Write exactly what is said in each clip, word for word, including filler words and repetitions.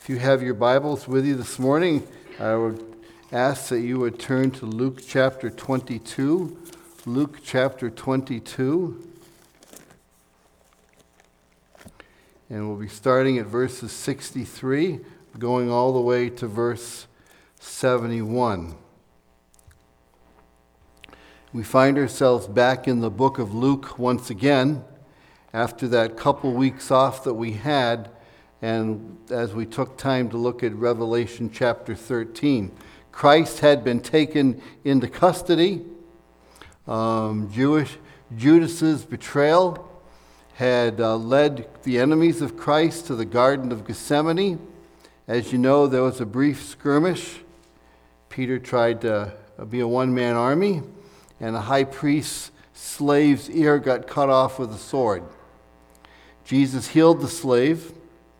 you have your Bibles with you this morning, I would ask that you would turn to Luke chapter twenty-two. Luke chapter twenty-two. And we'll be starting at verses sixty-three, going all the way to verse seventy-one. We find ourselves back in the book of Luke once again, after that couple weeks off that we had, and as we took time to look at Revelation chapter thirteen. Christ had been taken into custody. Um, Jewish Judas's betrayal had uh, led the enemies of Christ to the Garden of Gethsemane. As you know, there was a brief skirmish. Peter tried to be a one-man army, and a high priest's slave's ear got cut off with a sword. Jesus healed the slave.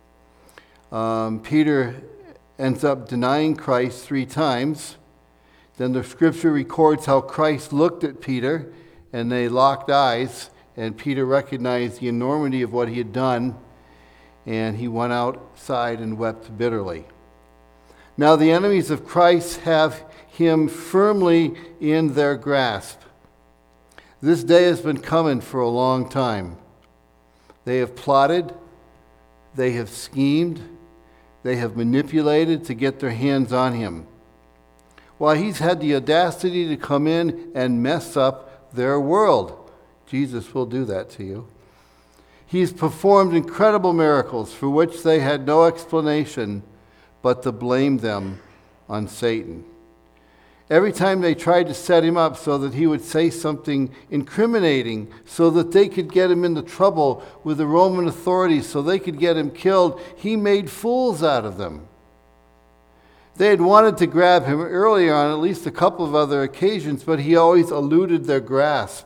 Um, Peter ends up denying Christ three times. Then the scripture records how Christ looked at Peter, and they locked eyes, and Peter recognized the enormity of what he had done, and he went outside and wept bitterly. Now the enemies of Christ have him firmly in their grasp. This day has been coming for a long time. They have plotted, they have schemed, they have manipulated to get their hands on him. While he's had the audacity to come in and mess up their world. Jesus will do that to you. He's performed incredible miracles for which they had no explanation but to blame them on Satan. Every time they tried to set him up so that he would say something incriminating, so that they could get him into trouble with the Roman authorities, so they could get him killed, he made fools out of them. They had wanted to grab him earlier on at least a couple of other occasions, but he always eluded their grasp.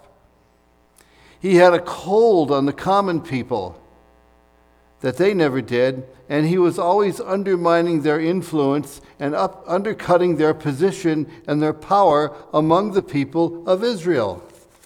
He had a hold on the common people that they never did, and he was always undermining their influence and up, undercutting their position and their power among the people of Israel.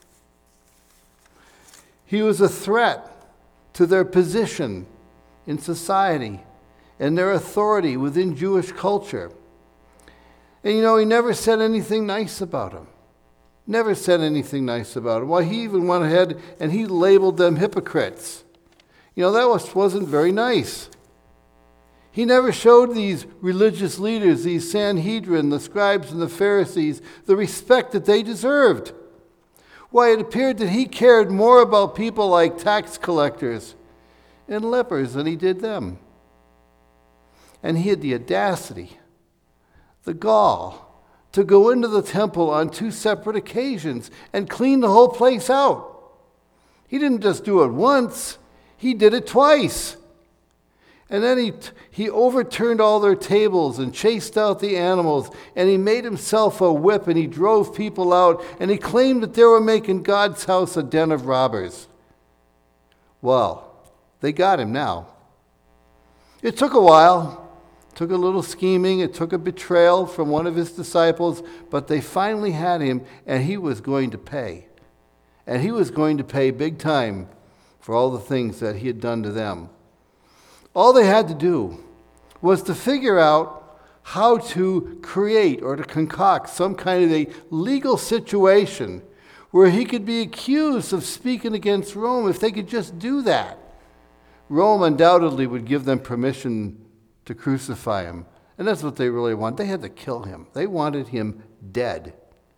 He was a threat to their position in society and their authority within Jewish culture. And you know, he never said anything nice about them. Never said anything nice about them. Well, he even went ahead and he labeled them hypocrites. You know, that was, wasn't very nice. He never showed these religious leaders, these Sanhedrin, the scribes and the Pharisees, the respect that they deserved. Why, it appeared that he cared more about people like tax collectors and lepers than he did them. And he had the audacity, the gall, to go into the temple on two separate occasions and clean the whole place out. He didn't just do it once. He did it twice. And then he he overturned all their tables and chased out the animals, and he made himself a whip, and he drove people out, and he claimed that they were making God's house a den of robbers. Well, they got him now. It took a while. It took a little scheming. It took a betrayal from one of his disciples, but they finally had him, and he was going to pay. And he was going to pay big time for all the things that he had done to them. All they had to do was to figure out how to create or to concoct some kind of a legal situation where he could be accused of speaking against Rome. If they could just do that, Rome undoubtedly would give them permission to crucify him. And that's what they really want. They had to kill him. They wanted him dead.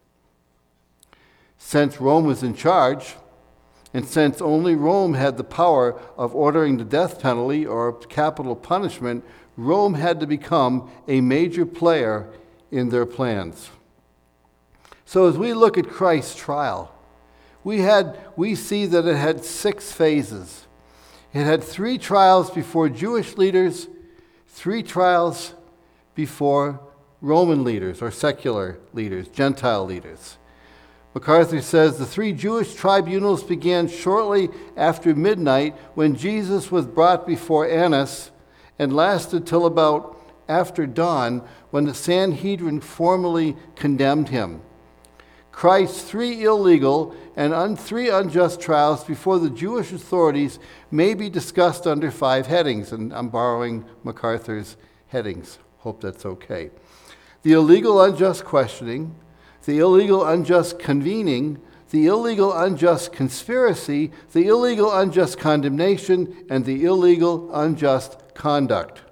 Since Rome was in charge, and since only Rome had the power of ordering the death penalty or capital punishment, Rome had to become a major player in their plans. So as we look at Christ's trial, we had we see that it had six phases. It had three trials before Jewish leaders, three trials before Roman leaders or secular leaders, Gentile leaders. MacArthur says the three Jewish tribunals began shortly after midnight when Jesus was brought before Annas and lasted till about after dawn when the Sanhedrin formally condemned him. Christ's three illegal and un- three unjust trials before the Jewish authorities may be discussed under five headings, and I'm borrowing MacArthur's headings. Hope that's okay. The illegal unjust questioning, the illegal unjust convening, the illegal unjust conspiracy, the illegal unjust condemnation, and the illegal unjust conduct.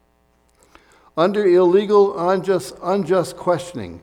Under illegal unjust, unjust questioning,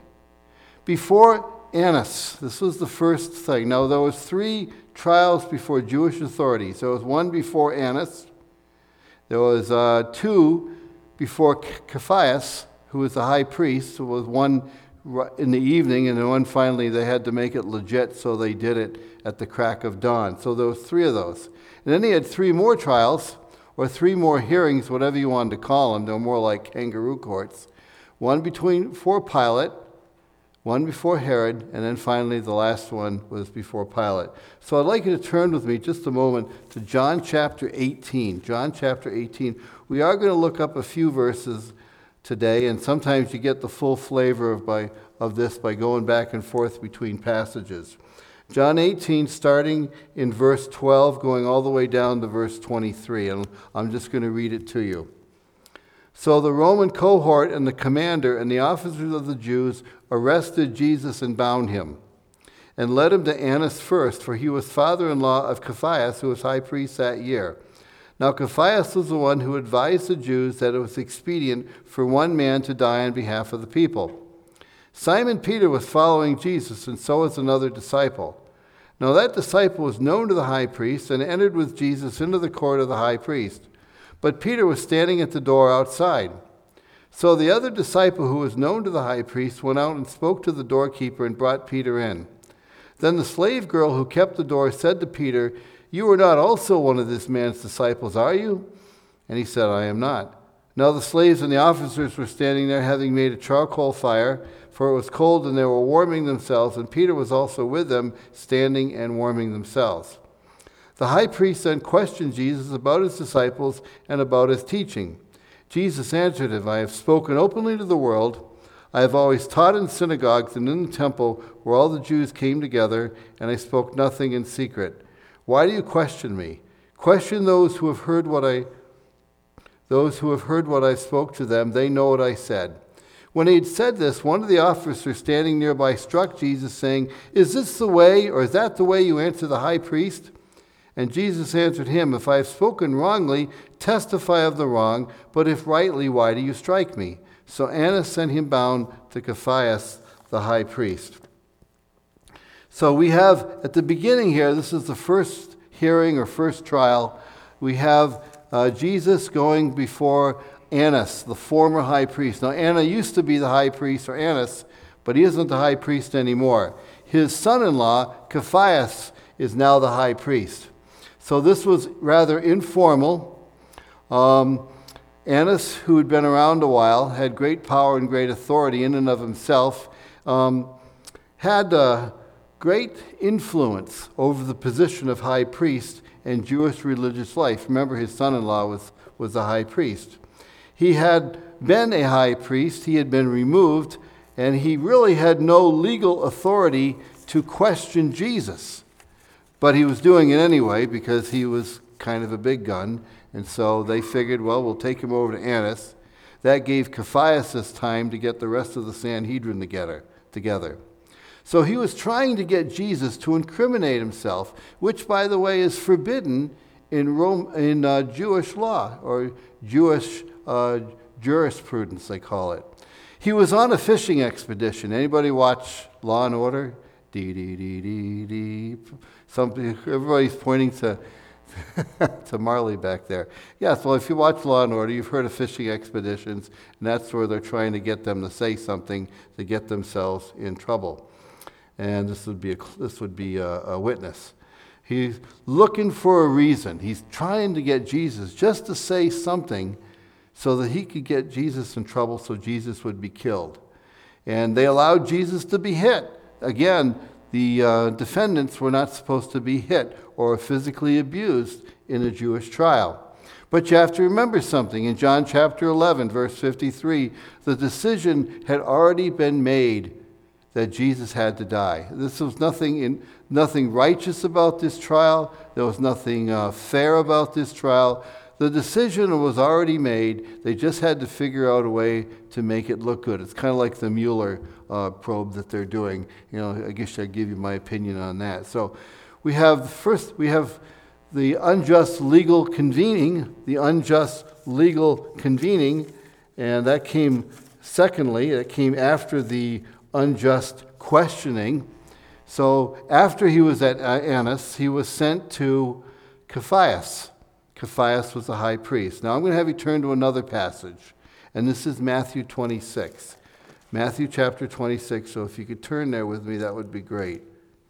before Annas, this was the first thing. Now, there was three trials before Jewish authorities. There was one before Annas. There was uh, two before Caiaphas, who was the high priest. There was one in the evening, and then one finally they had to make it legit, so they did it at the crack of dawn. So there was three of those. And then he had three more trials, or three more hearings, whatever you wanted to call them. They're more like kangaroo courts. One between before Pilate, one before Herod, and then finally the last one was before Pilate. So I'd like you to turn with me just a moment to John chapter eighteen. John chapter eighteen. We are going to look up a few verses today, and sometimes you get the full flavor of, by, of this by going back and forth between passages. John eighteen, starting in verse twelve, going all the way down to verse twenty-three, and I'm just going to read it to you. So the Roman cohort and the commander and the officers of the Jews arrested Jesus and bound him, and led him to Annas first, for he was father-in-law of Caiaphas, who was high priest that year. Now Caiaphas was the one who advised the Jews that it was expedient for one man to die on behalf of the people. Simon Peter was following Jesus, and so was another disciple. Now that disciple was known to the high priest, and entered with Jesus into the court of the high priest. But Peter was standing at the door outside. So the other disciple, who was known to the high priest, went out and spoke to the doorkeeper and brought Peter in. Then the slave girl who kept the door said to Peter, "You are not also one of this man's disciples, are you?" And he said, "I am not." Now the slaves and the officers were standing there, having made a charcoal fire, for it was cold, and they were warming themselves, and Peter was also with them, standing and warming themselves. The high priest then questioned Jesus about his disciples and about his teaching. Jesus answered him, "I have spoken openly to the world. I have always taught in synagogues and in the temple where all the Jews came together, and I spoke nothing in secret. Why do you question me? Question those who have heard what I those who have heard what I spoke to them. They know what I said." When he had said this, one of the officers standing nearby struck Jesus, saying, "Is this the way, or is that the way you answer the high priest?" And Jesus answered him, "If I have spoken wrongly, testify of the wrong, but if rightly, why do you strike me?" So Annas sent him bound to Caiaphas, the high priest. So we have, at the beginning here, this is the first hearing or first trial, we have uh, Jesus going before Annas, the former high priest. Now, Anna used to be the high priest, or Annas, but he isn't the high priest anymore. His son-in-law, Caiaphas, is now the high priest. So this was rather informal. Um, Annas, who had been around a while, had great power and great authority in and of himself, um, had uh, great influence over the position of high priest in Jewish religious life. Remember, his son-in-law was, was the high priest. He had been a high priest, he had been removed, and he really had no legal authority to question Jesus. But he was doing it anyway because he was kind of a big gun, and so they figured, well, we'll take him over to Annas. That gave Caiaphas time to get the rest of the Sanhedrin together. together. So he was trying to get Jesus to incriminate himself, which, by the way, is forbidden in Rome, in uh, Jewish law, or Jewish uh, jurisprudence, they call it. He was on a fishing expedition. Anybody watch Law and Order? Dee, dee, dee, dee, dee. Something, everybody's pointing to, to Marley back there. Yes, well, if you watch Law and Order, you've heard of fishing expeditions, and that's where they're trying to get them to say something to get themselves in trouble. And this would be a, this would be a, a witness. He's looking for a reason. He's trying to get Jesus just to say something so that he could get Jesus in trouble, so Jesus would be killed. And they allowed Jesus to be hit. Again, the uh, defendants were not supposed to be hit or physically abused in a Jewish trial. But you have to remember something. In John chapter eleven, verse fifty-three, the decision had already been made that Jesus had to die. This was nothing in, nothing righteous about this trial. There was nothing uh, fair about this trial. the decision was already made. They just had to figure out a way to make it look good. It's kind of like the Mueller uh, probe that they're doing. You know, I guess I'd give you my opinion on that. So we have first, we have the unjust legal convening, the unjust legal convening, and that came secondly, it came after the unjust questioning. So after he was at Annas, he was sent to Caiaphas. Caiaphas was the high priest. Now I'm going to have you turn to another passage, and this is Matthew twenty-six. Matthew chapter twenty-six, so if you could turn there with me, that would be great.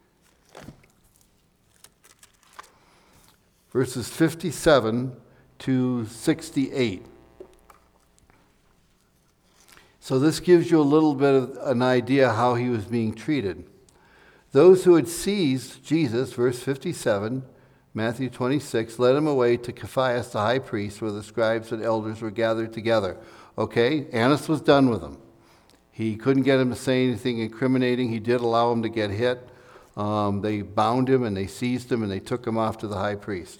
Verses fifty-seven to sixty-eight. So this gives you a little bit of an idea how he was being treated. Those who had seized Jesus, verse fifty-seven, Matthew twenty-six, led him away to Caiaphas the high priest, where the scribes and elders were gathered together. Okay, Annas was done with him. He couldn't get him to say anything incriminating. He did allow him to get hit. Um, they bound him and they seized him and they took him off to the high priest.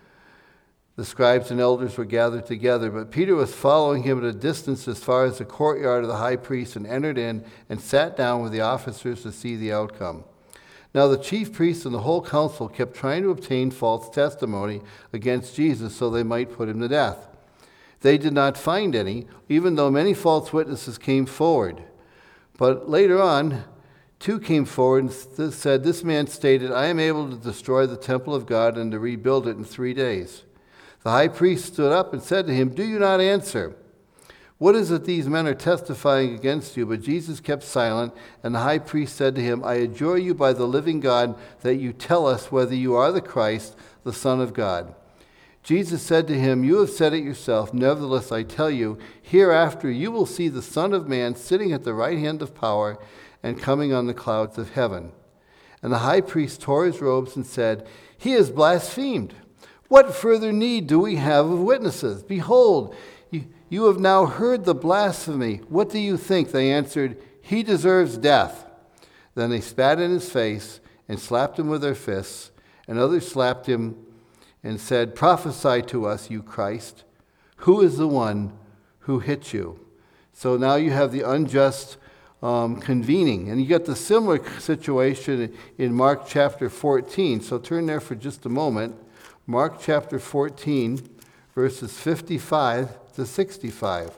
The scribes and elders were gathered together, but Peter was following him at a distance as far as the courtyard of the high priest and entered in and sat down with the officers to see the outcome. Now the chief priests and the whole council kept trying to obtain false testimony against Jesus so they might put him to death. They did not find any, even though many false witnesses came forward. But later on, two came forward and said, "This man stated, 'I am able to destroy the temple of God and to rebuild it in three days.' The high priest stood up and said to him, 'Do you not answer? What is it these men are testifying against you?' But Jesus kept silent, and the high priest said to him, 'I adjure you by the living God that you tell us whether you are the Christ, the Son of God.' Jesus said to him, 'You have said it yourself. Nevertheless, I tell you, hereafter you will see the Son of Man sitting at the right hand of power and coming on the clouds of heaven.' And the high priest tore his robes and said, 'He has blasphemed. What further need do we have of witnesses? Behold, you, you have now heard the blasphemy. What do you think?' They answered, 'He deserves death.' Then they spat in his face and slapped him with their fists, and others slapped him and said, 'Prophesy to us, you Christ. Who is the one who hit you?' So now you have the unjust um, convening. And you get the similar situation in Mark chapter fourteen. So turn there for just a moment. Mark chapter fourteen, verses fifty-five to sixty-five.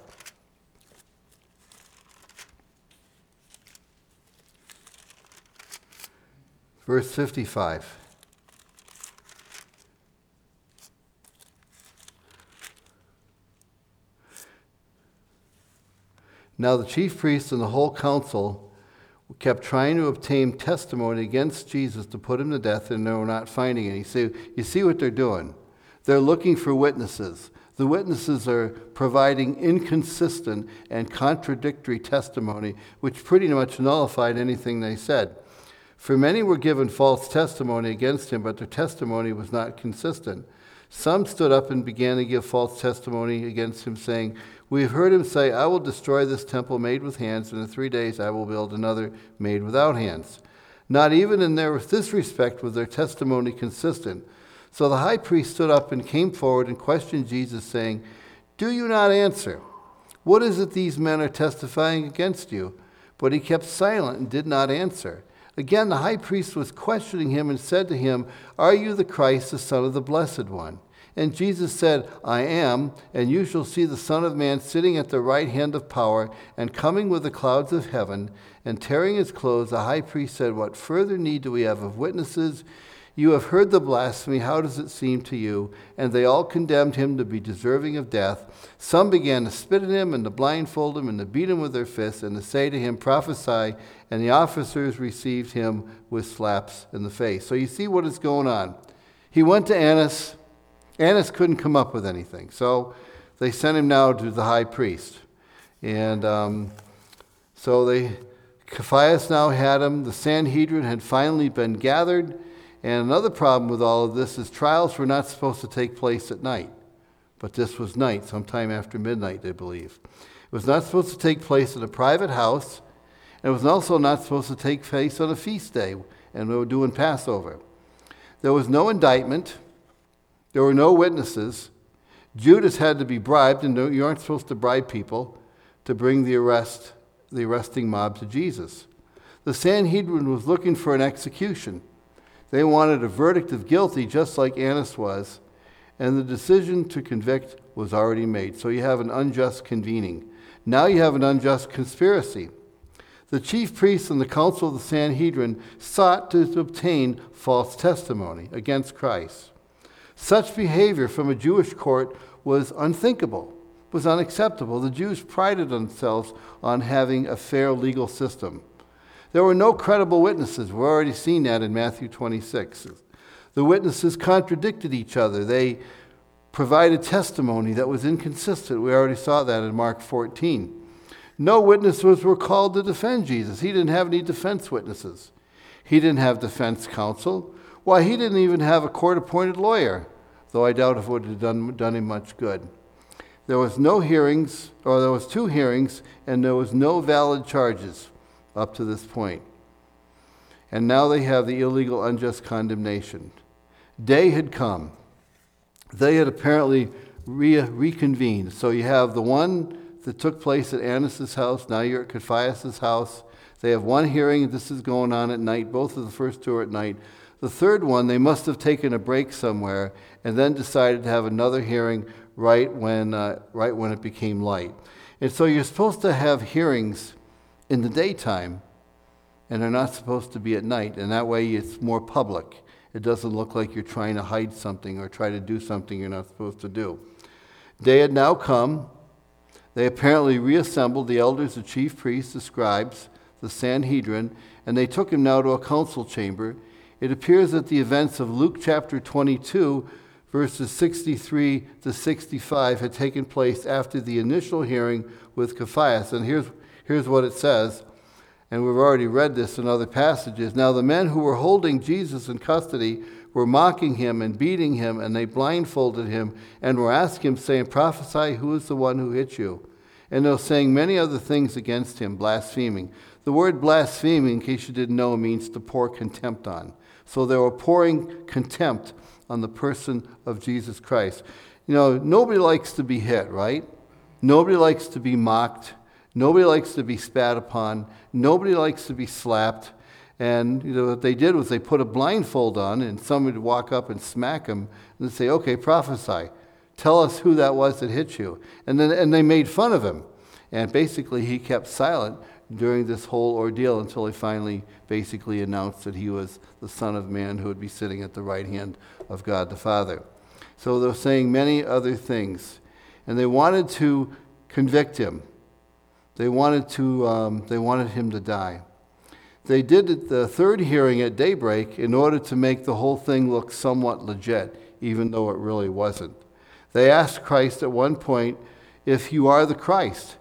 Verse fifty-five. Now the chief priests and the whole council kept trying to obtain testimony against Jesus to put him to death, and they were not finding any. So you see what they're doing? They're looking for witnesses. The witnesses are providing inconsistent and contradictory testimony, which pretty much nullified anything they said. For many were given false testimony against him, but their testimony was not consistent. Some stood up and began to give false testimony against him, saying, 'We have heard him say, I will destroy this temple made with hands, and in three days I will build another made without hands.' Not even in their, this respect was their testimony consistent. So the high priest stood up and came forward and questioned Jesus, saying, 'Do you not answer? What is it these men are testifying against you?' But he kept silent and did not answer. Again, the high priest was questioning him and said to him, 'Are you the Christ, the Son of the Blessed One?' And Jesus said, 'I am, and you shall see the Son of Man sitting at the right hand of power and coming with the clouds of heaven.' And tearing his clothes, the high priest said, 'What further need do we have of witnesses? You have heard the blasphemy. How does it seem to you?' And they all condemned him to be deserving of death. Some began to spit at him and to blindfold him and to beat him with their fists and to say to him, 'Prophesy.' And the officers received him with slaps in the face." So you see what is going on. He went to Annas. Annas couldn't come up with anything. So they sent him now to the high priest. And um, so they, Caiaphas now had him. The Sanhedrin had finally been gathered. And another problem with all of this is trials were not supposed to take place at night. But this was night, sometime after midnight, they believe. It was not supposed to take place in a private house. And it was also not supposed to take place on a feast day, and we were doing Passover. There was no indictment. There were no witnesses. Judas had to be bribed, and you aren't supposed to bribe people to bring the arrest, the arresting mob to Jesus. The Sanhedrin was looking for an execution. They wanted a verdict of guilty, just like Annas was, and the decision to convict was already made. So you have an unjust convening. Now you have an unjust conspiracy. The chief priests and the council of the Sanhedrin sought to obtain false testimony against Christ. Such behavior from a Jewish court was unthinkable, was unacceptable. The Jews prided themselves on having a fair legal system. There were no credible witnesses. We've already seen that in Matthew twenty-six. The witnesses contradicted each other. They provided testimony that was inconsistent. We already saw that in Mark fourteen. No witnesses were called to defend Jesus. He didn't have any defense witnesses. He didn't have defense counsel. Why, he didn't even have a court-appointed lawyer, though I doubt if it would have done, done him much good. There was no hearings, or there was two hearings, and there was no valid charges up to this point. And now they have the illegal unjust condemnation. Day had come. They had apparently re- reconvened. So you have the one that took place at Annas' house. Now you're at Caiaphas' house. They have one hearing. This is going on at night. Both of the first two are at night. The third one, they must have taken a break somewhere and then decided to have another hearing right when, uh, right when it became light. And so you're supposed to have hearings in the daytime, and they're not supposed to be at night. And that way it's more public. It doesn't look like you're trying to hide something or try to do something you're not supposed to do. Day had now come. They apparently reassembled the elders, the chief priests, the scribes, the Sanhedrin, and they took him now to a council chamber. It appears that the events of Luke chapter twenty-two, verses sixty-three to sixty-five, had taken place after the initial hearing with Caiaphas. And here's, here's what it says, and we've already read this in other passages. Now the men who were holding Jesus in custody were mocking him and beating him, and they blindfolded him and were asking him, saying, "Prophesy, who is the one who hit you?" And they were saying many other things against him, blaspheming. The word blaspheming, in case you didn't know, means to pour contempt on. So they were pouring contempt on the person of Jesus Christ. You know, nobody likes to be hit, right? Nobody likes to be mocked. Nobody likes to be spat upon. Nobody likes to be slapped. And you know what they did was they put a blindfold on, and somebody would walk up and smack him and say, "Okay, prophesy. Tell us who that was that hit you." And then and they made fun of him. And basically he kept silent during this whole ordeal until he finally basically announced that he was the Son of Man who would be sitting at the right hand of God the Father. So they were saying many other things. And they wanted to convict him. They wanted to. Um, they wanted him to die. They did the third hearing at daybreak in order to make the whole thing look somewhat legit, even though it really wasn't. They asked Christ at one point, "If you are the Christ."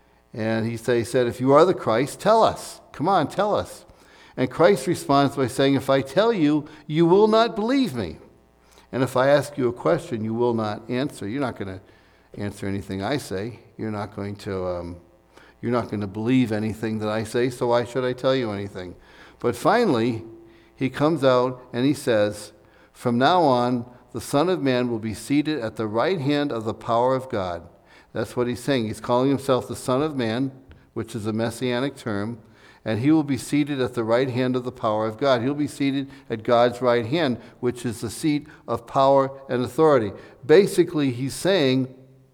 And he said, "If you are the Christ, tell us. Come on, tell us." And Christ responds by saying, "If I tell you, you will not believe me. And if I ask you a question, you will not answer." You're not going to answer anything I say. You're not going to... Um, You're not going to believe anything that I say, so why should I tell you anything? But finally, he comes out and he says, "From now on, the Son of Man will be seated at the right hand of the power of God." That's what he's saying. He's calling himself the Son of Man, which is a messianic term, and he will be seated at the right hand of the power of God. He'll be seated at God's right hand, which is the seat of power and authority. Basically, he's saying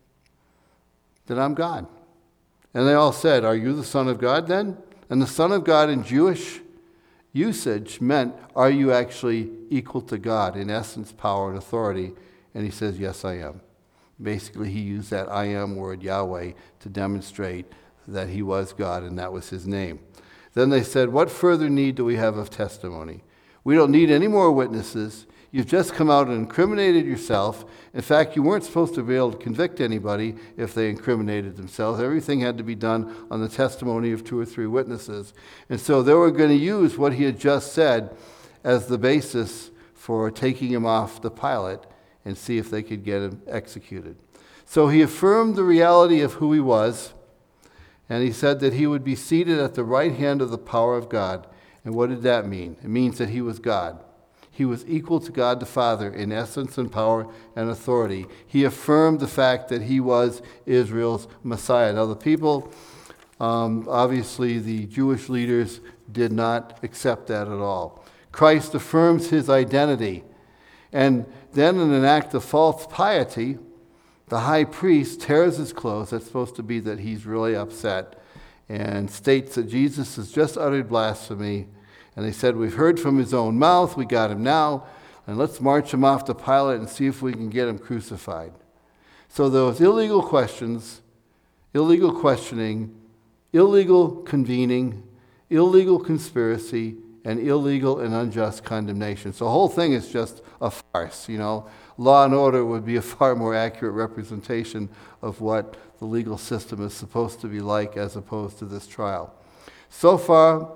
that I'm God. And they all said, "Are you the Son of God then?" And the Son of God in Jewish usage meant, are you actually equal to God in essence, power, and authority? And he says, "Yes, I am." Basically, he used that I am word, Yahweh, to demonstrate that he was God and that was his name. Then they said, "What further need do we have of testimony? We don't need any more witnesses. You've just come out and incriminated yourself. In fact, you weren't supposed to be able to convict anybody if they incriminated themselves. Everything had to be done on the testimony of two or three witnesses." And so they were going to use what he had just said as the basis for taking him off the pilot and see if they could get him executed. So he affirmed the reality of who he was, and he said that he would be seated at the right hand of the power of God. And what did that mean? It means that he was God. He was equal to God the Father in essence and power and authority. He affirmed the fact that he was Israel's Messiah. Now the people, um, obviously the Jewish leaders, did not accept that at all. Christ affirms his identity. And then in an act of false piety, the high priest tears his clothes. That's supposed to be that he's really upset, and states that Jesus has just uttered blasphemy. And they said, we've heard from his own mouth, we got him now, and let's march him off to Pilate and see if we can get him crucified. So those illegal questions, illegal questioning, illegal convening, illegal conspiracy, and illegal and unjust condemnation. So the whole thing is just a farce, you know. Law and order would be a far more accurate representation of what the legal system is supposed to be like as opposed to this trial. So far,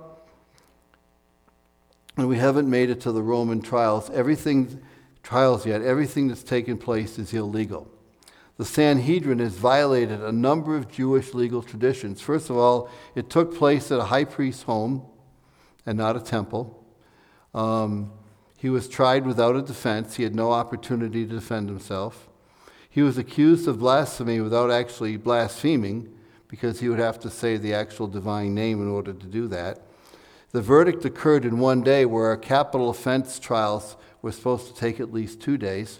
and we haven't made it to the Roman trials, everything, trials yet, everything that's taken place is illegal. The Sanhedrin has violated a number of Jewish legal traditions. First of all, it took place at a high priest's home and not a temple. Um, he was tried without a defense. He had no opportunity to defend himself. He was accused of blasphemy without actually blaspheming, because he would have to say the actual divine name in order to do that. The verdict occurred in one day, where our capital offense trials were supposed to take at least two days.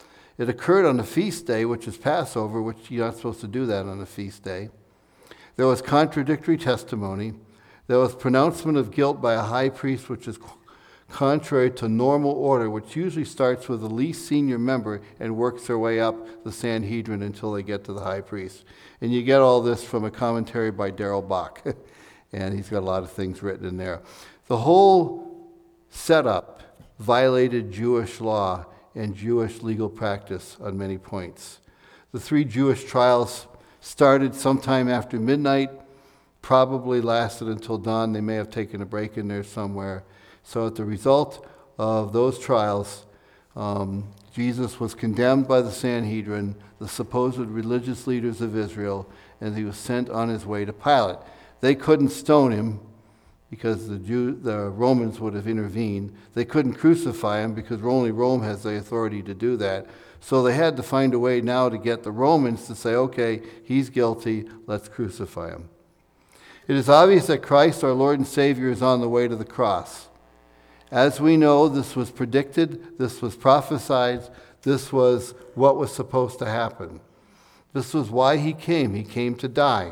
It occurred on a feast day, which is Passover, which you're not supposed to do that on a feast day. There was contradictory testimony. There was pronouncement of guilt by a high priest, which is contrary to normal order, which usually starts with the least senior member and works their way up the Sanhedrin until they get to the high priest. And you get all this from a commentary by Darrell Bock. And he's got a lot of things written in there. The whole setup violated Jewish law and Jewish legal practice on many points. The three Jewish trials started sometime after midnight, probably lasted until dawn. They may have taken a break in there somewhere. So as a result of those trials, um, Jesus was condemned by the Sanhedrin, the supposed religious leaders of Israel, and he was sent on his way to Pilate. They couldn't stone him because the Jew, the Romans would have intervened. They couldn't crucify him because only Rome has the authority to do that. So they had to find a way now to get the Romans to say, okay, he's guilty, let's crucify him. It is obvious that Christ, our Lord and Savior, is on the way to the cross. As we know, this was predicted, this was prophesied, this was what was supposed to happen. This was why he came. He came to die.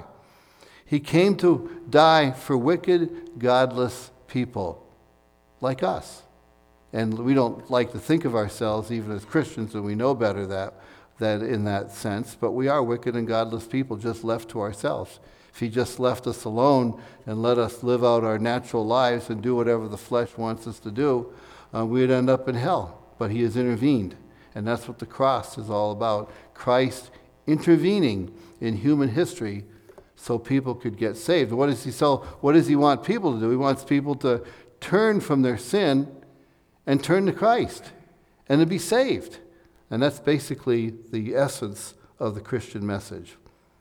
He came to die for wicked, godless people like us. And we don't like to think of ourselves, even as Christians, and we know better that, that in that sense, but we are wicked and godless people just left to ourselves. If he just left us alone and let us live out our natural lives and do whatever the flesh wants us to do, uh, we'd end up in hell. But he has intervened, and that's what the cross is all about. Christ intervening in human history so people could get saved. What does he so what does he want people to do? He wants people to turn from their sin and turn to Christ and to be saved. And that's basically the essence of the Christian message.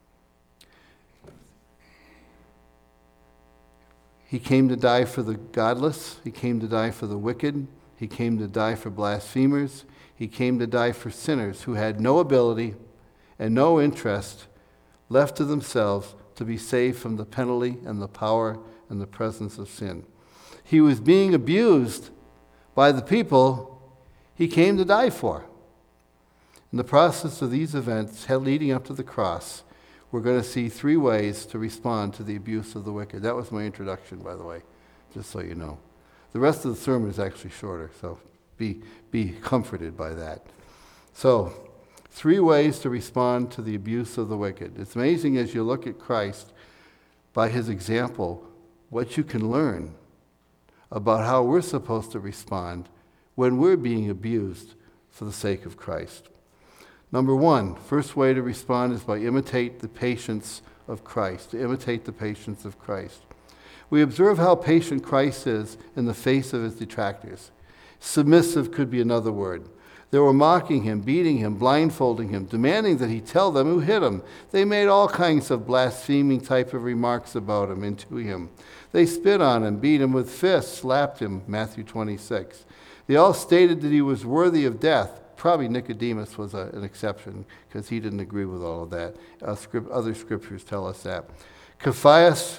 He came to die for the godless. He came to die for the wicked. He came to die for blasphemers. He came to die for sinners who had no ability and no interest left to themselves to be saved from the penalty and the power and the presence of sin. He was being abused by the people he came to die for. In the process of these events leading up to the cross, we're going to see three ways to respond to the abuse of the wicked. That was my introduction, by the way, just so you know. The rest of the sermon is actually shorter, so be, be comforted by that. So, three ways to respond to the abuse of the wicked. It's amazing as you look at Christ, by his example, what you can learn about how we're supposed to respond when we're being abused for the sake of Christ. Number one, first way to respond is by imitate the patience of Christ, to imitate the patience of Christ. We observe how patient Christ is in the face of his detractors. Submissive could be another word. They were mocking him, beating him, blindfolding him, demanding that he tell them who hit him. They made all kinds of blaspheming type of remarks about him and to him. They spit on him, beat him with fists, slapped him, Matthew twenty-six. They all stated that he was worthy of death. Probably Nicodemus was a, an exception because he didn't agree with all of that. Uh, script, other scriptures tell us that. Caiaphas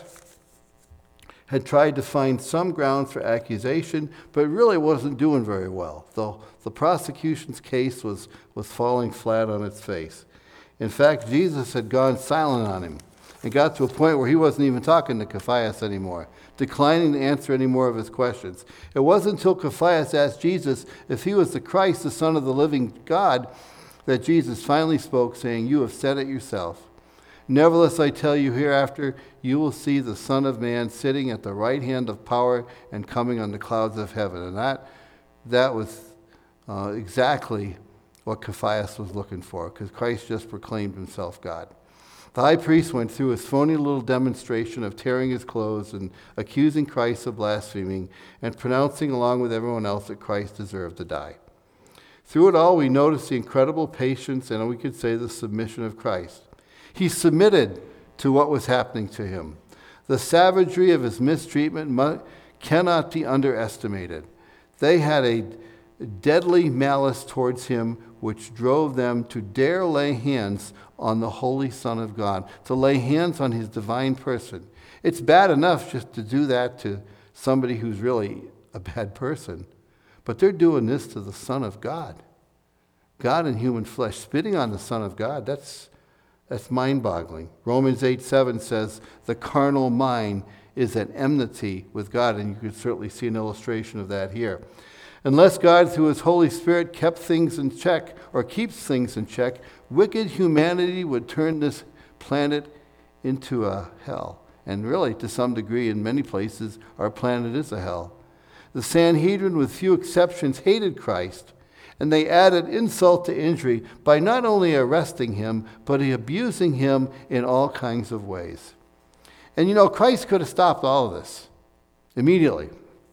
had tried to find some grounds for accusation, but really wasn't doing very well. The, the prosecution's case was, was falling flat on its face. In fact, Jesus had gone silent on him and got to a point where he wasn't even talking to Caiaphas anymore, declining to answer any more of his questions. It wasn't until Caiaphas asked Jesus if he was the Christ, the Son of the living God, that Jesus finally spoke, saying, "You have said it yourself. Nevertheless, I tell you, hereafter you will see the Son of Man sitting at the right hand of power and coming on the clouds of heaven." And that, that was uh, exactly what Caiaphas was looking for, because Christ just proclaimed himself God. The high priest went through his phony little demonstration of tearing his clothes and accusing Christ of blaspheming and pronouncing along with everyone else that Christ deserved to die. Through it all, we notice the incredible patience and we could say the submission of Christ. He submitted to what was happening to him. The savagery of his mistreatment mu- cannot be underestimated. They had a deadly malice towards him, which drove them to dare lay hands on the Holy Son of God, to lay hands on his divine person. It's bad enough just to do that to somebody who's really a bad person, but they're doing this to the Son of God. God in human flesh, spitting on the Son of God, that's That's mind-boggling. Romans eight seven says, the carnal mind is at enmity with God, and you could certainly see an illustration of that here. Unless God, through his Holy Spirit, kept things in check, or keeps things in check, wicked humanity would turn this planet into a hell. And really, to some degree, in many places, our planet is a hell. The Sanhedrin, with few exceptions, hated Christ, and they added insult to injury by not only arresting him, but abusing him in all kinds of ways. And you know, Christ could have stopped all of this immediately,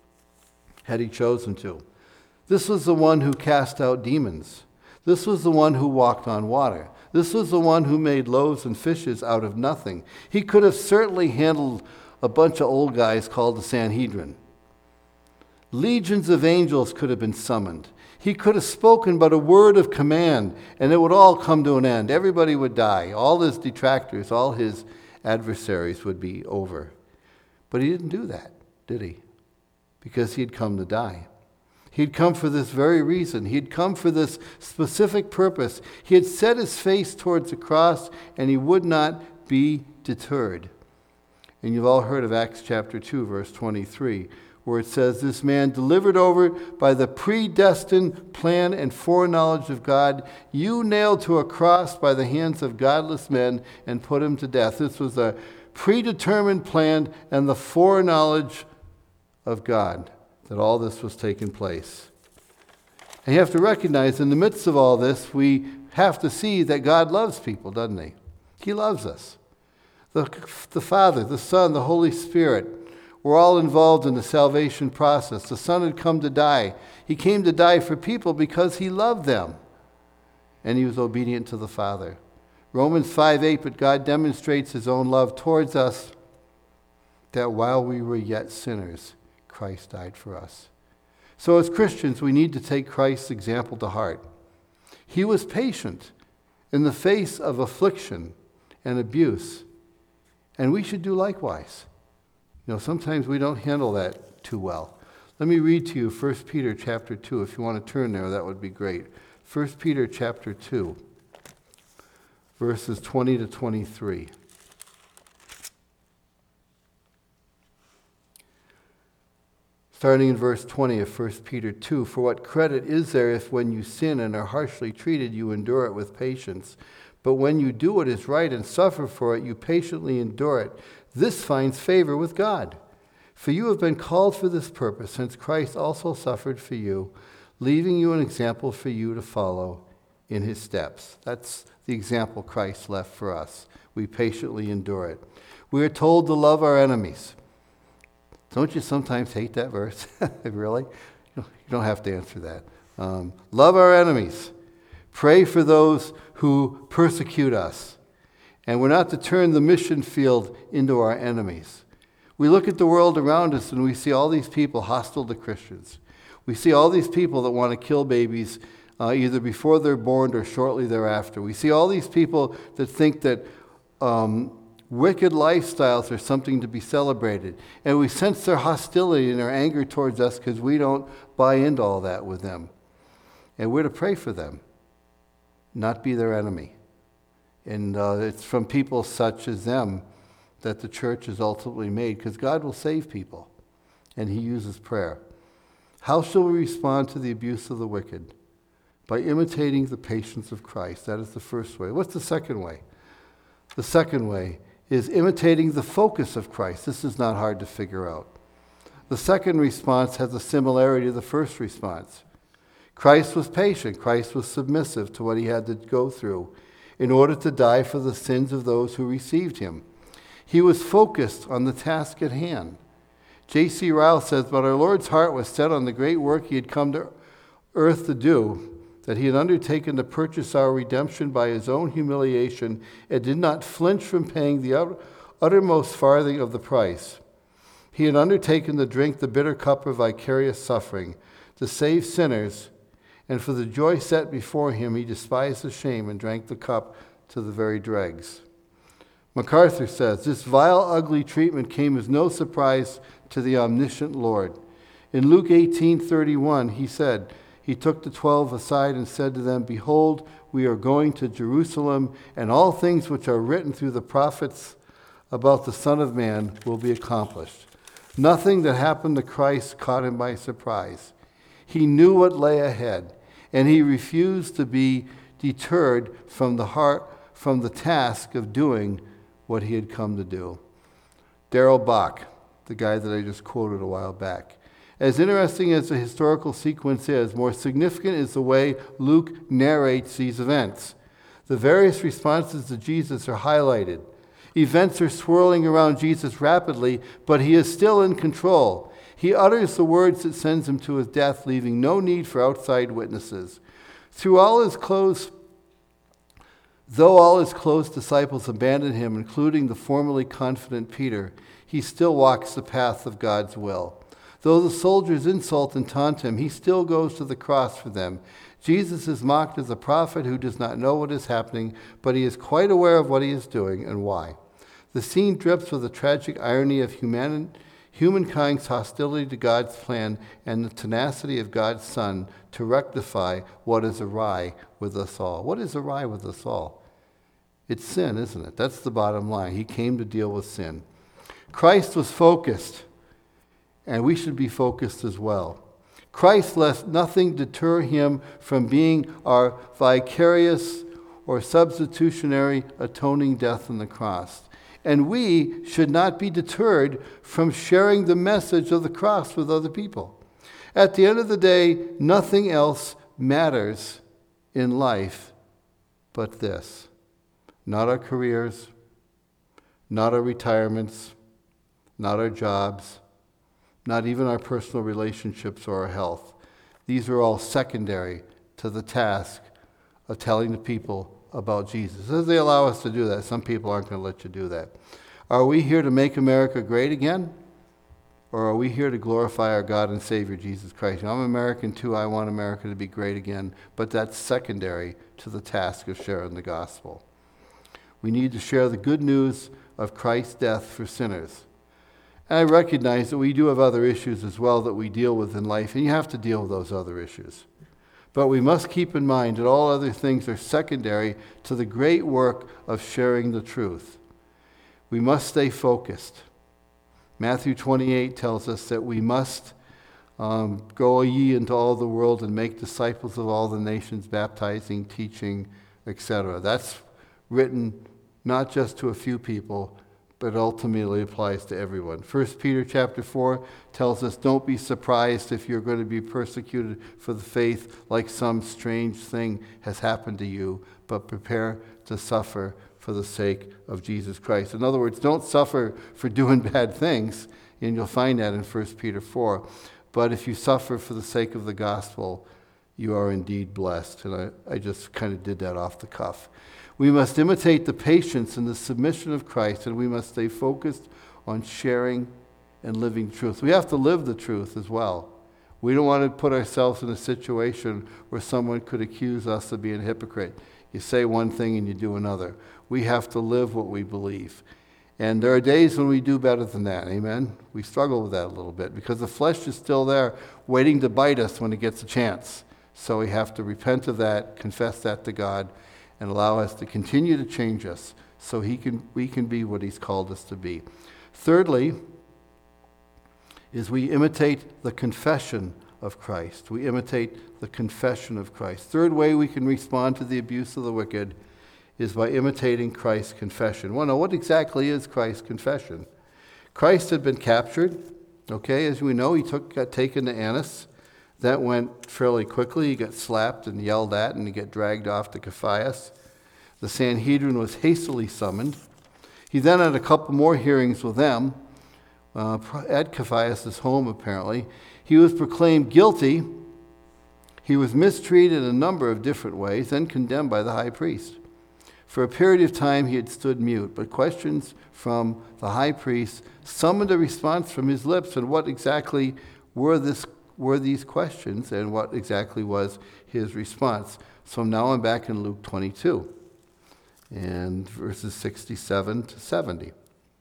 had he chosen to. This was the one who cast out demons. This was the one who walked on water. This was the one who made loaves and fishes out of nothing. He could have certainly handled a bunch of old guys called the Sanhedrin. Legions of angels could have been summoned. He could have spoken but a word of command, and it would all come to an end. Everybody would die. All his detractors, all his adversaries would be over. But he didn't do that, did he? Because he'd come to die. He'd come for this very reason. He'd come for this specific purpose. He had set his face towards the cross, and he would not be deterred. And you've all heard of Acts chapter two, verse twenty-three, where it says, this man delivered over by the predestined plan and foreknowledge of God, you nailed to a cross by the hands of godless men and put him to death. This was a predetermined plan and the foreknowledge of God that all this was taking place. And you have to recognize in the midst of all this, we have to see that God loves people, doesn't he? He loves us. The, the Father, the Son, the Holy Spirit, we're all involved in the salvation process. The Son had come to die. He came to die for people because he loved them. And he was obedient to the Father. Romans five eight, but God demonstrates his own love towards us, that while we were yet sinners, Christ died for us. So as Christians, we need to take Christ's example to heart. He was patient in the face of affliction and abuse, and we should do likewise. You know, sometimes we don't handle that too well. Let me read to you First Peter chapter two. If you want to turn there, that would be great. First Peter chapter two, verses twenty to twenty-three. Starting in verse twenty of First Peter two, for what credit is there if when you sin and are harshly treated, you endure it with patience? But when you do what is right and suffer for it, you patiently endure it. This finds favor with God. For you have been called for this purpose, since Christ also suffered for you, leaving you an example for you to follow in his steps. That's the example Christ left for us. We patiently endure it. We are told to love our enemies. Don't you sometimes hate that verse? Really? You don't have to answer that. Um, love our enemies. Pray for those who persecute us. And we're not to turn the mission field into our enemies. We look at the world around us and we see all these people hostile to Christians. We see all these people that want to kill babies uh, either before they're born or shortly thereafter. We see all these people that think that um, wicked lifestyles are something to be celebrated. And we sense their hostility and their anger towards us because we don't buy into all that with them. And we're to pray for them, not be their enemy. And uh, it's from people such as them that the church is ultimately made, because God will save people, and he uses prayer. How shall we respond to the abuse of the wicked? By imitating the patience of Christ. That is the first way. What's the second way? The second way is imitating the focus of Christ. This is not hard to figure out. The second response has a similarity to the first response. Christ was patient. Christ was submissive to what he had to go through in order to die for the sins of those who received him. He was focused on the task at hand. J C Ryle says, but our Lord's heart was set on the great work he had come to earth to do, that he had undertaken to purchase our redemption by his own humiliation, and did not flinch from paying the uttermost farthing of the price. He had undertaken to drink the bitter cup of vicarious suffering, to save sinners, and for the joy set before him, he despised the shame and drank the cup to the very dregs. MacArthur says, this vile, ugly treatment came as no surprise to the omniscient Lord. In Luke eighteen thirty-one, he said, he took the twelve aside and said to them, behold, we are going to Jerusalem, and all things which are written through the prophets about the Son of Man will be accomplished. Nothing that happened to Christ caught him by surprise. He knew what lay ahead, and he refused to be deterred from the heart, from the task of doing what he had come to do. Darrell Bach, the guy that I just quoted a while back. As interesting as the historical sequence is, more significant is the way Luke narrates these events. The various responses to Jesus are highlighted. Events are swirling around Jesus rapidly, but he is still in control. He utters the words that sends him to his death, leaving no need for outside witnesses. Through all his close, though all his close disciples abandon him, including the formerly confident Peter, he still walks the path of God's will. Though the soldiers insult and taunt him, he still goes to the cross for them. Jesus is mocked as a prophet who does not know what is happening, but he is quite aware of what he is doing and why. The scene drips with the tragic irony of human, humankind's hostility to God's plan and the tenacity of God's Son to rectify what is awry with us all. What is awry with us all? It's sin, isn't it? That's the bottom line. He came to deal with sin. Christ was focused, and we should be focused as well. Christ let nothing deter him from being our vicarious or substitutionary atoning death on the cross. And we should not be deterred from sharing the message of the cross with other people. At the end of the day, nothing else matters in life but this. Not our careers, not our retirements, not our jobs, not even our personal relationships or our health. These are all secondary to the task of telling the people about Jesus. As they allow us to do that, some people aren't going to let you do that. Are we here to make America great again? Or are we here to glorify our God and Savior, Jesus Christ? I'm American too. I want America to be great again. But that's secondary to the task of sharing the gospel. We need to share the good news of Christ's death for sinners. And I recognize that we do have other issues as well that we deal with in life, and you have to deal with those other issues. But we must keep in mind that all other things are secondary to the great work of sharing the truth. We must stay focused. Matthew twenty-eight tells us that we must um, go ye into all the world and make disciples of all the nations, baptizing, teaching, et cetera. That's written not just to a few people, but ultimately applies to everyone. First Peter chapter four tells us, don't be surprised if you're going to be persecuted for the faith like some strange thing has happened to you, but prepare to suffer for the sake of Jesus Christ. In other words, don't suffer for doing bad things, and you'll find that in First Peter four. But if you suffer for the sake of the gospel, you are indeed blessed. And I, I just kind of did that off the cuff. We must imitate the patience and the submission of Christ, and we must stay focused on sharing and living truth. We have to live the truth as well. We don't want to put ourselves in a situation where someone could accuse us of being a hypocrite. You say one thing and you do another. We have to live what we believe. And there are days when we do better than that, amen? We struggle with that a little bit because the flesh is still there waiting to bite us when it gets a chance. So we have to repent of that, confess that to God, and allow us to continue to change us so he can, we can be what he's called us to be. Thirdly, is we imitate the confession of Christ. We imitate the confession of Christ. Third way we can respond to the abuse of the wicked is by imitating Christ's confession. Well, now, what exactly is Christ's confession? Christ had been captured. Okay, as we know, he took, got taken to Annas. That went fairly quickly. He got slapped and yelled at, and he got dragged off to Caiaphas. The Sanhedrin was hastily summoned. He then had a couple more hearings with them, uh, at Caiaphas' home, apparently. He was proclaimed guilty. He was mistreated in a number of different ways, then condemned by the high priest. For a period of time, he had stood mute, but questions from the high priest summoned a response from his lips. And what exactly were, this, were these questions, and what exactly was his response? So now I'm back in Luke twenty-two, and verses sixty-seven to seventy.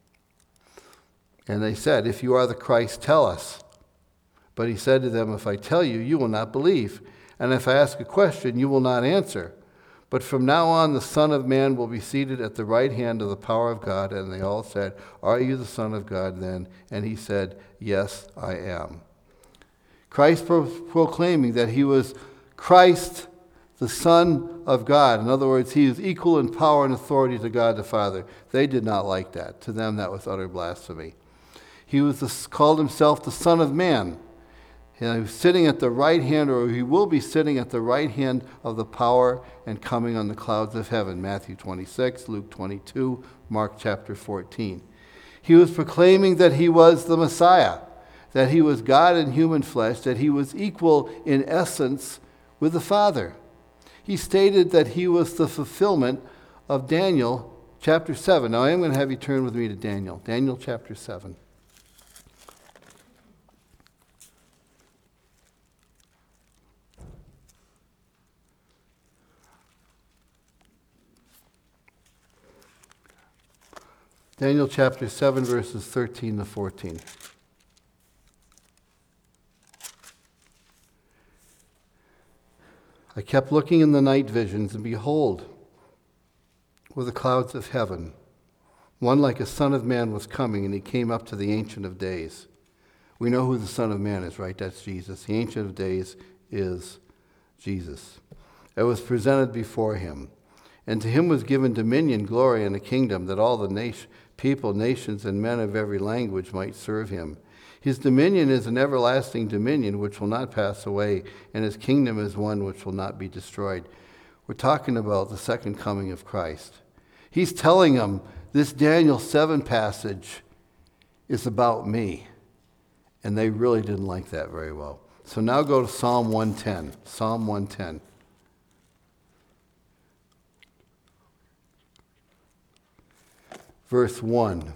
And they said, "If you are the Christ, tell us." But he said to them, "If I tell you, you will not believe. And if I ask a question, you will not answer. But from now on, the Son of Man will be seated at the right hand of the power of God." And they all said, "Are you the Son of God then?" And he said, "Yes, I am." Christ pro- proclaiming that he was Christ, the Son of God. In other words, he is equal in power and authority to God the Father. They did not like that. To them, that was utter blasphemy. He was the, called himself the Son of Man. He was sitting at the right hand, or he will be sitting at the right hand of the power and coming on the clouds of heaven. Matthew twenty-six, Luke twenty-two, Mark chapter fourteen. He was proclaiming that he was the Messiah, that he was God in human flesh, that he was equal in essence with the Father. He stated that he was the fulfillment of Daniel chapter seven. Now I am going to have you turn with me to Daniel. Daniel chapter seven. Daniel chapter seven, verses thirteen to fourteen. "I kept looking in the night visions, and behold, were the clouds of heaven. One like a son of man was coming, and he came up to the Ancient of Days." We know who the Son of Man is, right? That's Jesus. The Ancient of Days is Jesus. "It was presented before him. And to him was given dominion, glory, and a kingdom, that all the nation, people, nations, and men of every language might serve him. His dominion is an everlasting dominion which will not pass away, and his kingdom is one which will not be destroyed." We're talking about the second coming of Christ. He's telling them this Daniel seven passage is about me. And they really didn't like that very well. So now go to Psalm one ten. Psalm one ten. Verse one.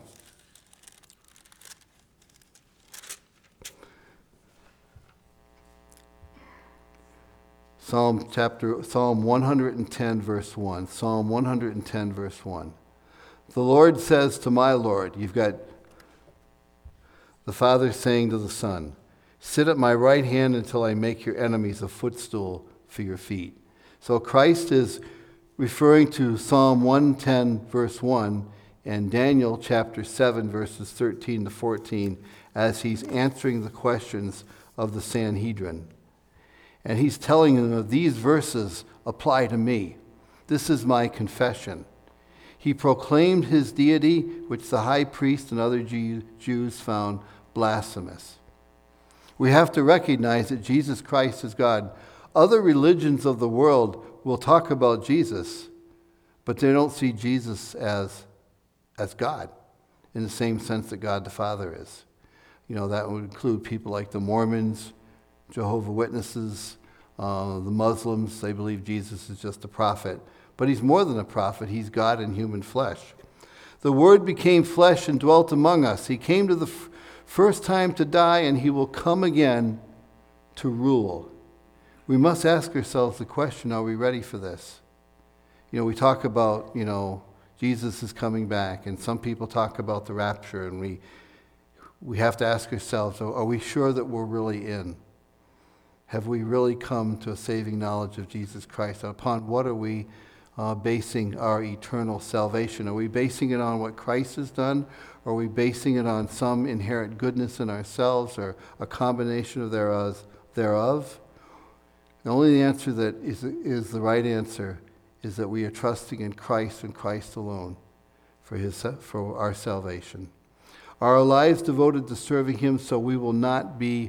Psalm chapter Psalm one hundred ten, verse one. Psalm one hundred ten, verse one. "The Lord says to my Lord," you've got the Father saying to the Son, "Sit at my right hand until I make your enemies a footstool for your feet." So Christ is referring to Psalm one ten, verse one, and Daniel chapter seven, verses thirteen to fourteen, as he's answering the questions of the Sanhedrin. And he's telling them that these verses apply to me. This is my confession. He proclaimed his deity, which the high priest and other Jews found blasphemous. We have to recognize that Jesus Christ is God. Other religions of the world will talk about Jesus, but they don't see Jesus as, as God in the same sense that God the Father is. You know, that would include people like the Mormons, Jehovah's Witnesses, uh, the Muslims. They believe Jesus is just a prophet. But he's more than a prophet. He's God in human flesh. "The Word became flesh and dwelt among us. He came to the f- first time to die, and he will come again to rule. We must ask ourselves the question, are we ready for this? You know, we talk about, you know, Jesus is coming back, and some people talk about the rapture, and we we have to ask ourselves, are we sure that we're really in? Have we really come to a saving knowledge of Jesus Christ? Upon what are we uh, basing our eternal salvation? Are we basing it on what Christ has done? Or are we basing it on some inherent goodness in ourselves, or a combination of thereof? thereof? The only answer that is, is the right answer is that we are trusting in Christ and Christ alone for, his, for our salvation. Are our lives devoted to serving him so we will not be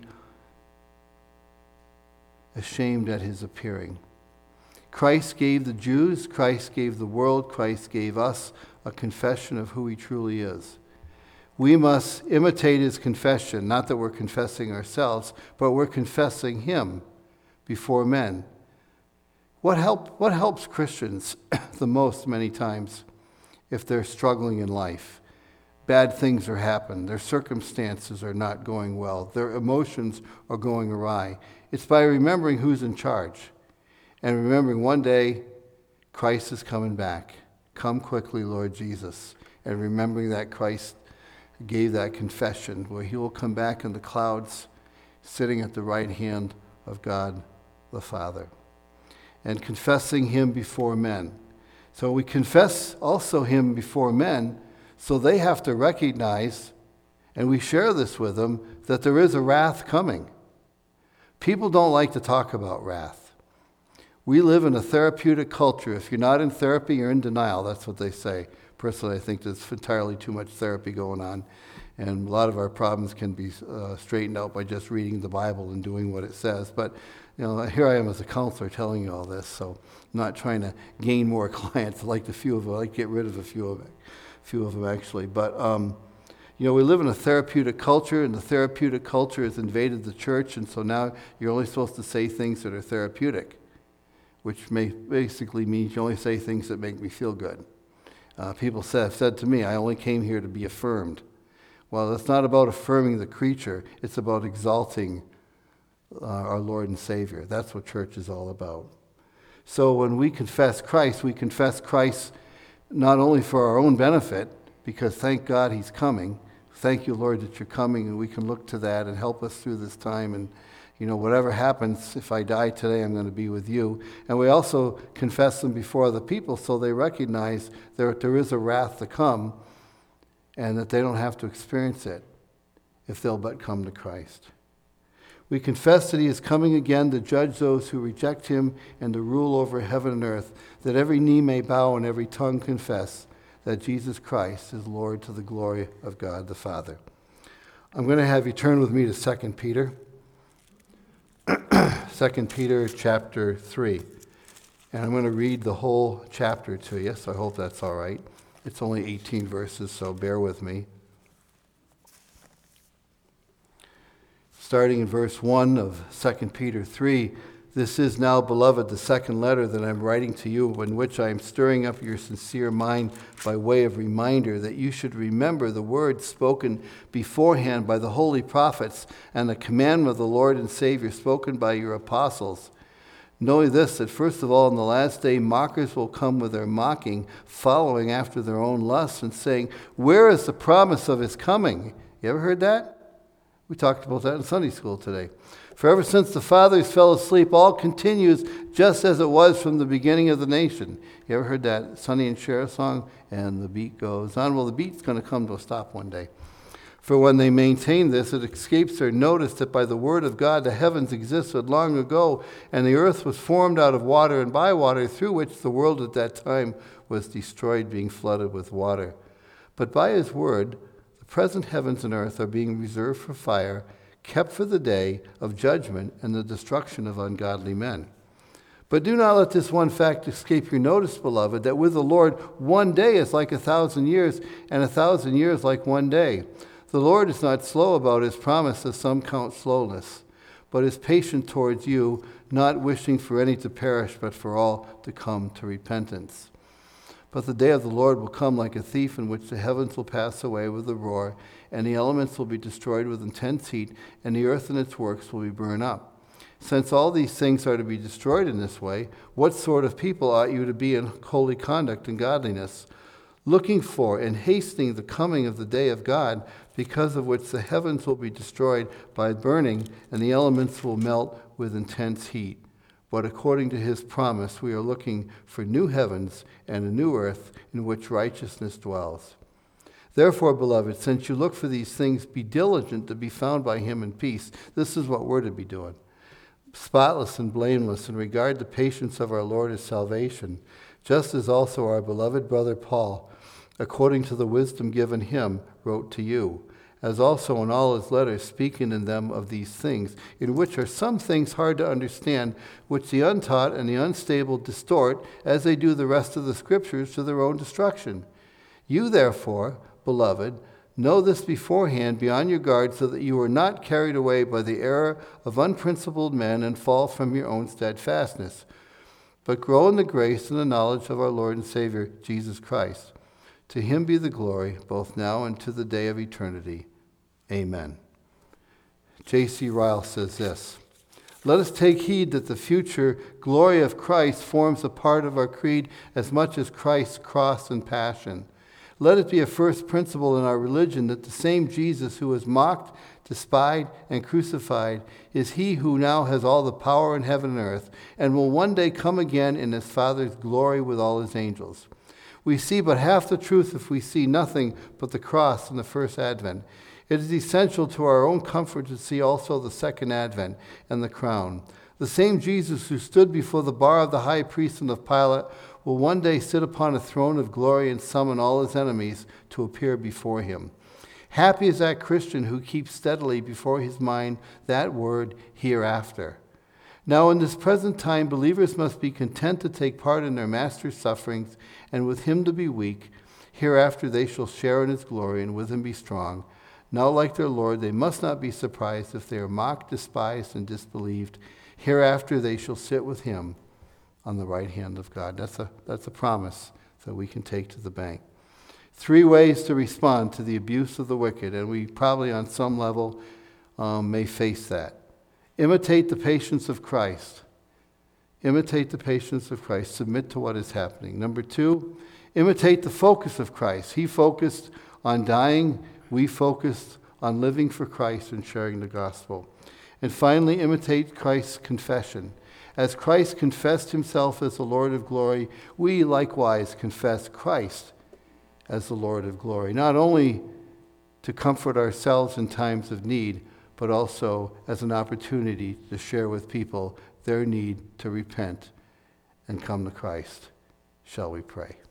ashamed at his appearing? Christ gave the Jews, Christ gave the world, Christ gave us a confession of who he truly is. We must imitate his confession, not that we're confessing ourselves, but we're confessing him before men. What help, what helps Christians the most many times if they're struggling in life? Bad things are happening. Their circumstances are not going well. Their emotions are going awry. It's by remembering who's in charge and remembering one day Christ is coming back. Come quickly, Lord Jesus. And remembering that Christ gave that confession where he will come back in the clouds sitting at the right hand of God the Father. And confessing him before men. So we confess also him before men, so they have to recognize, and we share this with them, that there is a wrath coming. People don't like to talk about wrath. We live in a therapeutic culture. If you're not in therapy, you're in denial. That's what they say. Personally, I think there's entirely too much therapy going on, and a lot of our problems can be uh, straightened out by just reading the Bible and doing what it says. But you know, here I am as a counselor telling you all this, so I'm not trying to gain more clients. I like the few of them. I like to get rid of a few of them, a few of them actually. But um, you know, we live in a therapeutic culture, and the therapeutic culture has invaded the church, and so now you're only supposed to say things that are therapeutic, which may basically means you only say things that make me feel good. Uh, people say, have said to me, I only came here to be affirmed. Well, it's not about affirming the creature. It's about exalting uh, our Lord and Savior. That's what church is all about. So when we confess Christ, we confess Christ not only for our own benefit, because thank God he's coming. Thank you, Lord, that you're coming, and we can look to that and help us through this time. And, you know, whatever happens, if I die today, I'm going to be with you. And we also confess them before other people so they recognize that there is a wrath to come and that they don't have to experience it if they'll but come to Christ. We confess that he is coming again to judge those who reject him and to rule over heaven and earth, that every knee may bow and every tongue confess that Jesus Christ is Lord to the glory of God the Father. I'm going to have you turn with me to Second Peter. Second Peter chapter three. And I'm going to read the whole chapter to you, so I hope that's all right. It's only eighteen verses, so bear with me. Starting in verse one of Second Peter three, this is now, beloved, the second letter that I'm writing to you, in which I am stirring up your sincere mind by way of reminder that you should remember the words spoken beforehand by the holy prophets and the commandment of the Lord and Savior spoken by your apostles. Knowing this, that first of all, in the last day, mockers will come with their mocking, following after their own lusts and saying, where is the promise of his coming? You ever heard that? We talked about that in Sunday school today. For ever since the fathers fell asleep, all continues just as it was from the beginning of the nation. You ever heard that Sonny and Cher song? And the beat goes on. Well, the beat's going to come to a stop one day. For when they maintain this, it escapes their notice that by the word of God the heavens existed long ago, and the earth was formed out of water and by water, through which the world at that time was destroyed, being flooded with water. But by his word, the present heavens and earth are being reserved for fire, kept for the day of judgment and the destruction of ungodly men. But do not let this one fact escape your notice, beloved, that with the Lord one day is like a thousand years, and a thousand years like one day. The Lord is not slow about his promise, as some count slowness, but is patient towards you, not wishing for any to perish, but for all to come to repentance. But the day of the Lord will come like a thief, in which the heavens will pass away with a roar, and the elements will be destroyed with intense heat, and the earth and its works will be burned up. Since all these things are to be destroyed in this way, what sort of people ought you to be in holy conduct and godliness, looking for and hastening the coming of the day of God, because of which the heavens will be destroyed by burning, and the elements will melt with intense heat. But according to his promise, we are looking for new heavens and a new earth in which righteousness dwells. Therefore, beloved, since you look for these things, be diligent to be found by him in peace. This is what we're to be doing. Spotless and blameless in regard to the patience of our Lord as salvation, just as also our beloved brother Paul, according to the wisdom given him, wrote to you, as also in all his letters, speaking in them of these things, in which are some things hard to understand, which the untaught and the unstable distort, as they do the rest of the Scriptures, to their own destruction. You, therefore, beloved, know this beforehand, be on your guard, so that you are not carried away by the error of unprincipled men and fall from your own steadfastness, but grow in the grace and the knowledge of our Lord and Savior, Jesus Christ. To him be the glory, both now and to the day of eternity. Amen. J C Ryle says this, let us take heed that the future glory of Christ forms a part of our creed as much as Christ's cross and passion. Let it be a first principle in our religion that the same Jesus who was mocked, despised, and crucified is he who now has all the power in heaven and earth, and will one day come again in his Father's glory with all his angels. We see but half the truth if we see nothing but the cross in the first advent. It is essential to our own comfort to see also the second advent and the crown. The same Jesus who stood before the bar of the high priest and of Pilate will one day sit upon a throne of glory and summon all his enemies to appear before him. Happy is that Christian who keeps steadily before his mind that word hereafter. Now in this present time, believers must be content to take part in their Master's sufferings, and with him to be weak. Hereafter they shall share in his glory, and with him be strong. Now like their Lord, they must not be surprised if they are mocked, despised, and disbelieved. Hereafter they shall sit with him on the right hand of God. That's a, that's a promise that we can take to the bank. Three ways to respond to the abuse of the wicked, and we probably on some level um, may face that. Imitate the patience of Christ. Imitate the patience of Christ. Submit to what is happening. Number two, imitate the focus of Christ. He focused on dying. We focused on living for Christ and sharing the gospel. And finally, imitate Christ's confession. As Christ confessed himself as the Lord of glory, we likewise confess Christ as the Lord of glory, not only to comfort ourselves in times of need, but also as an opportunity to share with people their need to repent and come to Christ. Shall we pray?